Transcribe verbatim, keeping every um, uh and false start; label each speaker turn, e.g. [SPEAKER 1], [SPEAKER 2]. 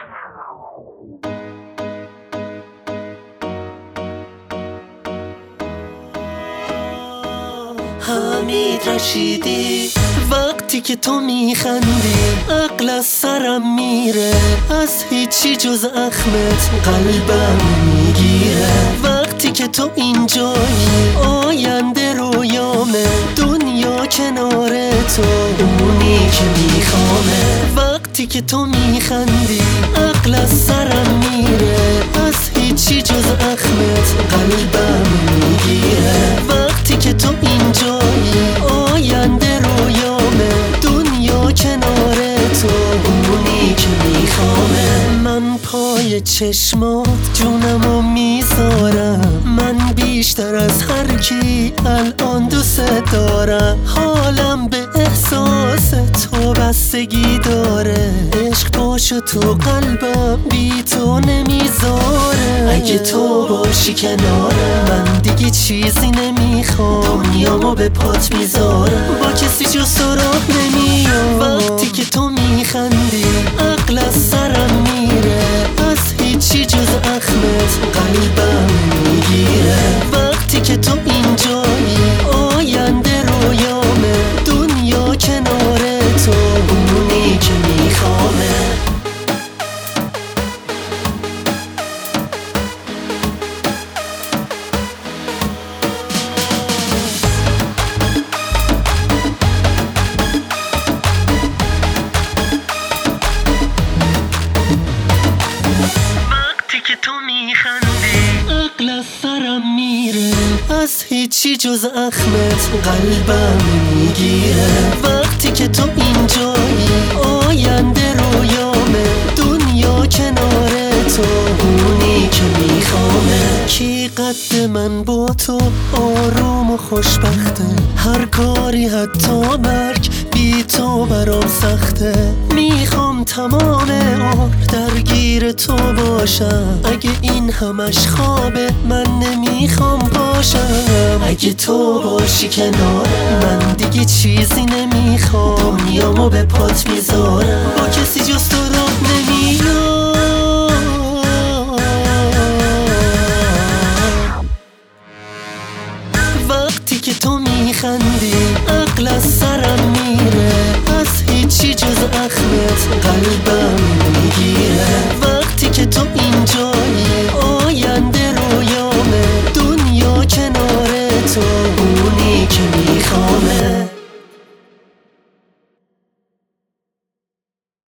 [SPEAKER 1] حمید رشیدی. وقتی که تو میخندی عقل از سرم میره، از هیچی جز اخمت قلبم میگیره. وقتی که تو اینجایی آینده رویامه، دنیا کنار تو اونی که میخوامه. وقتی که تو میخندی عقل از سرم میره، از هیچی جز اخمت قلبم میگیره. وقتی که تو اینجایی آینده رویامه، دنیا کنار تو اونی که میخوامه. من پای چشمات جونمو میذارم، من بیشتر از هر کی الان دوست دارم. حالم به احساس تو بستگی داره، عشق باشو تو قلبم بی تو نمیذاره. اگه تو باشی کنارم من دیگه چیزی نمیخوام، دنیامو به پات میذارم، با کسی جز تو راه نمیام. وقتی که تو میخندی عقل از سرم میره، از هیچی جز اخمت قلبم میگیره. وقتی که تو اینجایی آینده رویامه، دنیا کنار تو اونی که میخوامه. عقل از سرم میره، از هیچی جز اخمت قلبم میگیره. وقتی که تو اینجایی آینده رویامه، دنیا کنار تو اونی که میخوامه. کی قد من با تو آروم و خوشبخته، هر کاری حتی مرگ بی تو برام سخته. میخوام تمام عمر درگیر تو باشم، اگه این همش خوابه من نمیخوام باشم. اگه تو باشی کنارم من دیگه چیزی نمیخوام، دنیامو به پات میذارم، با کسی جز تو راه نمیام. وقتی که تو میخندی عقل از سرم میره، از هیچی جز اخمت قلبم